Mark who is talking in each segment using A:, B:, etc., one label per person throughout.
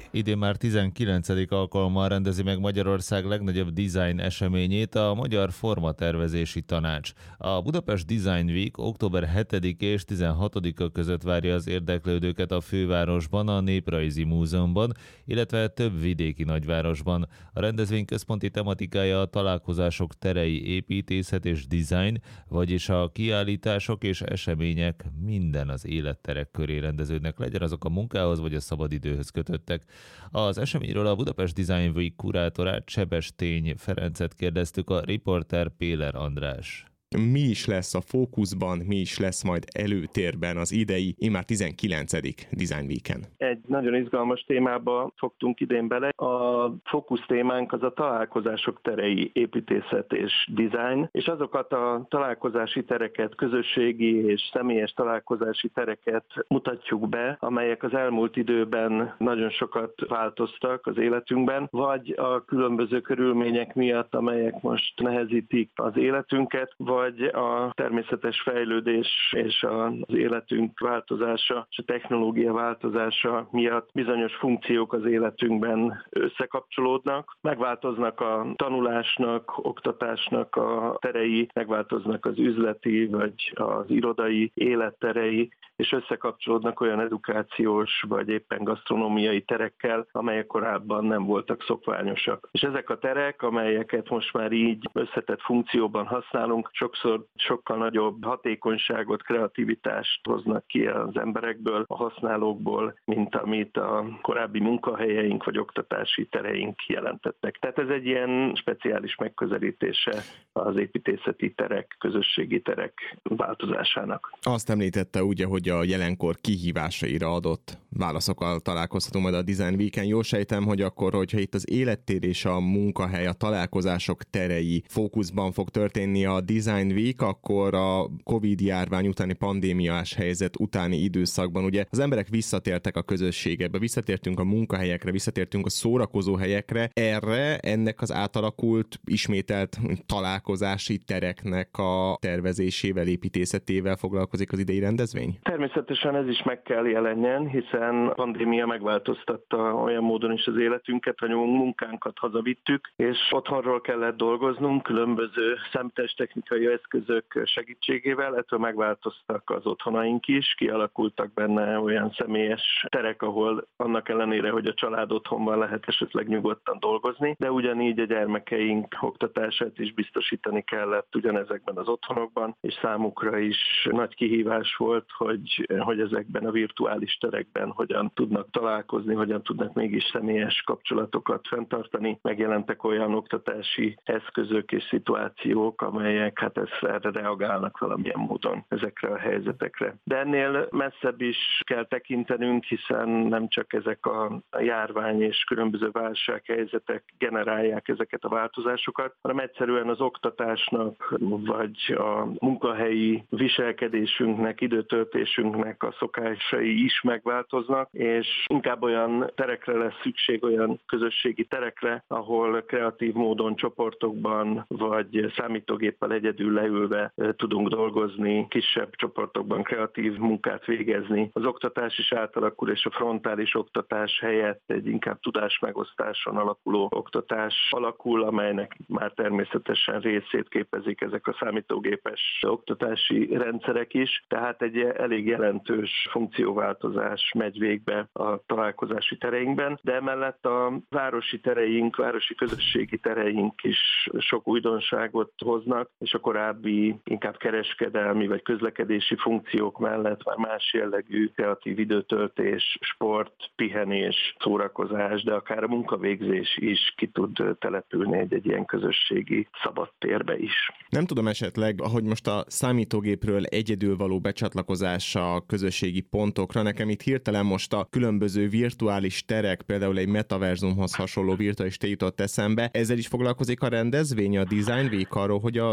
A: Idén már 19. alkalommal rendezi meg Magyarország legnagyobb design eseményét, a Magyar Formatervezési Tanács. A Budapest Design Week október 7 és 16-a között várja az érdeklődőket a fővárosban, a Néprajzi Múzeumban, illetve több vidéki nagyvárosban. A rendezvény központi tematikája a találkozások terei, építészet és design, vagyis a kiállítások és események minden az életterek köré rendeződnek, legyen azok a munkához vagy a szabadidőhöz kötöttek. Az eseményről a Budapest Design Week kurátorát, Sebestény Ferencet kérdeztük, a riporter Péler András.
B: Mi is lesz a fókuszban, mi is lesz majd előtérben az idei, immár 19. Design Weeken?
C: Egy nagyon izgalmas témába fogtunk idén bele. A fókusz témánk az a találkozások terei, építészet és design, és azokat a találkozási tereket, közösségi és személyes találkozási tereket mutatjuk be, amelyek az elmúlt időben nagyon sokat változtak az életünkben, vagy a különböző körülmények miatt, amelyek most nehezítik az életünket, vagy a természetes fejlődés és az életünk változása és a technológia változása miatt bizonyos funkciók az életünkben összekapcsolódnak. Megváltoznak a tanulásnak, oktatásnak a terei, megváltoznak az üzleti vagy az irodai életterei, és összekapcsolódnak olyan edukációs vagy éppen gasztronómiai terekkel, amelyek korábban nem voltak szokványosak. És ezek a terek, amelyeket most már így összetett funkcióban használunk, sokszor sokkal nagyobb hatékonyságot, kreativitást hoznak ki az emberekből, a használókból, mint amit a korábbi munkahelyeink vagy oktatási tereink jelentettek. Tehát ez egy ilyen speciális megközelítése az építészeti terek, közösségi terek változásának.
B: Azt említette ugye, hogy a jelenkor kihívásaira adott válaszokkal találkozhatunk majd a Design Weeken. Jól sejtem, hogy akkor, hogyha itt az élettér és a munkahely, a találkozások terei fókuszban fog történni a Design Week, akkor a Covid-járvány utáni pandémiás helyzet utáni időszakban ugye az emberek visszatértek a közösségekbe, visszatértünk a munkahelyekre, visszatértünk a szórakozó helyekre. Ennek az átalakult, ismételt találkozási tereknek a tervezésével, építészetével foglalkozik az idei rendezvény?
C: Természetesen ez is meg kell jelenjen, hiszen a pandémia megváltoztatta olyan módon is az életünket, hogy a munkánkat hazavittük, és otthonról kellett dolgoznunk különböző számítástechnikai eszközök segítségével, ettől megváltoztak az otthonaink is, kialakultak benne olyan személyes terek, ahol annak ellenére, hogy a család otthonban lehet esetleg nyugodtan dolgozni, de ugyanígy a gyermekeink oktatását is biztosítani kellett ugyanezekben az otthonokban, és számukra is nagy kihívás volt, hogy ezekben a virtuális terekben hogyan tudnak találkozni, hogyan tudnak mégis személyes kapcsolatokat fenntartani. Megjelentek olyan oktatási eszközök és szituációk, amelyek erre reagálnak valamilyen módon ezekre a helyzetekre. De ennél messzebb is kell tekintenünk, hiszen nem csak ezek a járvány és különböző válsághelyzetek generálják ezeket a változásokat, hanem egyszerűen az oktatásnak, vagy a munkahelyi viselkedésünknek, időtöltésünknek a szokásai is megváltoznak, és inkább olyan terekre lesz szükség, olyan közösségi terekre, ahol kreatív módon csoportokban, vagy számítógéppel egyedül leülve tudunk dolgozni, kisebb csoportokban kreatív munkát végezni. Az oktatás is átalakul, és a frontális oktatás helyett egy inkább tudásmegosztáson alapuló oktatás alakul, amelynek már természetesen részét képezik ezek a számítógépes oktatási rendszerek is. Tehát egy elég jelentős funkcióváltozás megy végbe a találkozási tereinkben, de emellett a városi tereink, városi közösségi tereink is sok újdonságot hoznak, és a korábbi inkább kereskedelmi vagy közlekedési funkciók mellett már más jellegű kreatív időtöltés, sport, pihenés, szórakozás, de akár a munkavégzés is ki tud települni egy ilyen közösségi szabadtérbe is.
B: Nem tudom esetleg, ahogy most a számítógépről egyedül való becsatlakozása a közösségi pontokra, nekem itt hirtelen most a különböző virtuális terek, például egy metaverzumhoz hasonló virtuális tér jutott eszembe. Ezzel is foglalkozik a rendezvény, a Design Week arról, hogy a virtuális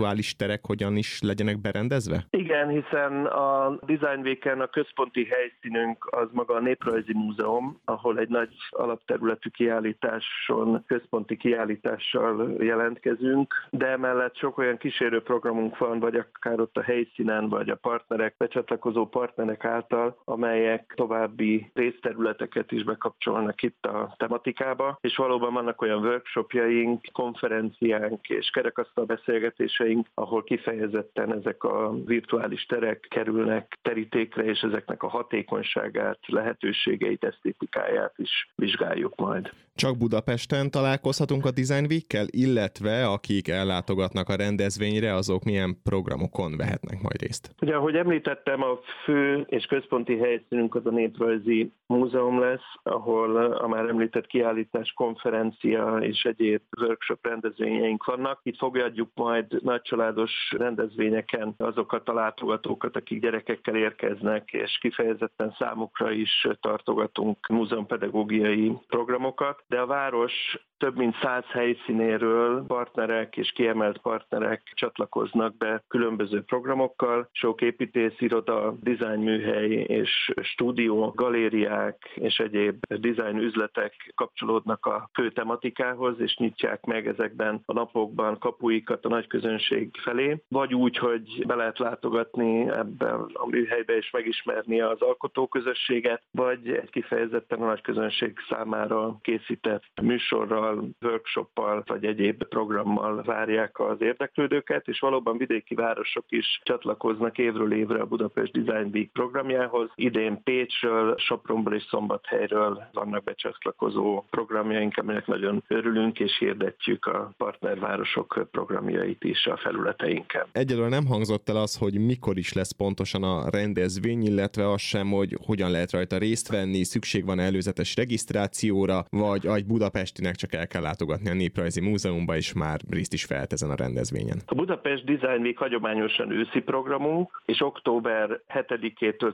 B: virtuális terek hogyan is legyenek berendezve?
C: Igen, hiszen a Design Week-en a központi helyszínünk az maga a Néprajzi Múzeum, ahol egy nagy alapterületű kiállításon, központi kiállítással jelentkezünk, de emellett sok olyan kísérő programunk van, vagy akár ott a helyszínen, vagy a partnerek, becsatlakozó partnerek által, amelyek további részterületeket is bekapcsolnak itt a tematikába, és valóban vannak olyan workshopjaink, konferenciánk és kerekasztal beszélgetéseink, ahol kifejezetten ezek a virtuális terek kerülnek terítékre, és ezeknek a hatékonyságát, lehetőségeit, esztétikáját is vizsgáljuk majd.
B: Csak Budapesten találkozhatunk a Design Week-kel, illetve akik ellátogatnak a rendezvényre, azok milyen programokon vehetnek majd részt?
C: Ugye, ahogy említettem, a fő és központi helyszínünk az a Néprajzi Múzeum lesz, ahol a már említett kiállítás, konferencia és egyéb workshop rendezvényeink vannak. Itt fogadjuk majd nagycsaládos rendezvényeken azokat a látogatókat, akik gyerekekkel érkeznek, és kifejezetten számukra is tartogatunk múzeumpedagógiai programokat, de a város több mint 100 helyszínéről partnerek és kiemelt partnerek csatlakoznak be különböző programokkal. Sok építésziroda, dizájnműhely és stúdió, galériák és egyéb dizájn üzletek kapcsolódnak a fő tematikához, és nyitják meg ezekben a napokban kapuikat a nagy közönség felé. Vagy úgy, hogy be lehet látogatni ebben a műhelybe és megismerni az alkotóközösséget, vagy egy kifejezetten a nagy közönség számára készített műsorral, workshoppal vagy egyéb programmal várják az érdeklődőket, és valóban vidéki városok is csatlakoznak évről évre a Budapest Design Week programjához. Idén Pécsről, Sopronból és Szombathelyről vannak becsatlakozó programjaink, aminek nagyon örülünk, és hirdetjük a partnervárosok programjait is a felületeinken.
B: Egyelőre nem hangzott el az, hogy mikor is lesz pontosan a rendezvény, illetve az sem, hogy hogyan lehet rajta részt venni, szükség van előzetes regisztrációra, vagy egy budapestinek csak el kell látogatni a Néprajzi Múzeumba, és már részt is vehet ezen a rendezvényen.
C: A Budapest Design Week hagyományosan őszi programunk, és október 7-től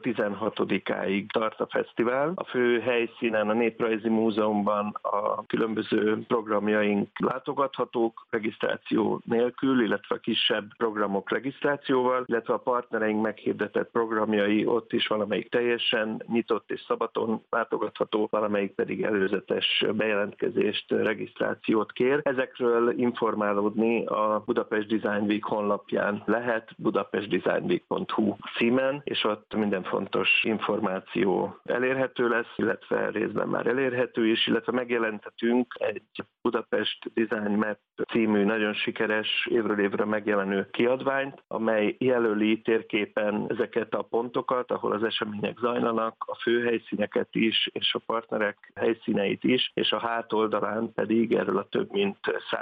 C: 16-áig tart a fesztivál. A fő helyszínen, a Néprajzi Múzeumban a különböző programjaink látogathatók regisztráció nélkül, illetve a kisebb programok regisztrációval, illetve a partnereink meghirdetett programjai ott is valamelyik teljesen nyitott és szabadon látogatható, valamelyik pedig előzetes bejelentkezést, regisztrációt kér. Ezekről informálódni a Budapest Design Week honlapján lehet, budapestdesignweek.hu címen, és ott minden fontos információ elérhető lesz, illetve részben már elérhető is, illetve megjelentetünk egy Budapest Design Map című nagyon sikeres, évről évre megjelenő kiadványt, amely jelöli térképen ezeket a pontokat, ahol az események zajlanak, a főhelyszíneket is, és a partnerek helyszíneit is, és a hátoldalán pedig erről a több mint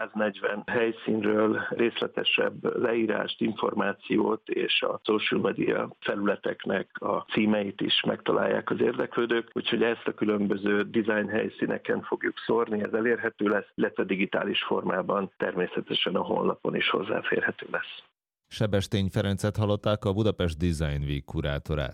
C: 140 helyszínről részletesebb leírást, információt és a social media felületeknek a címeit is megtalálják az érdeklődők, úgyhogy ezt a különböző design helyszíneken fogjuk szórni, ez elérhető lesz, illetve digitális formában természetesen a honlapon is hozzáférhető lesz.
A: Sebestyén Ferencet hallották, a Budapest Design Week kurátorát.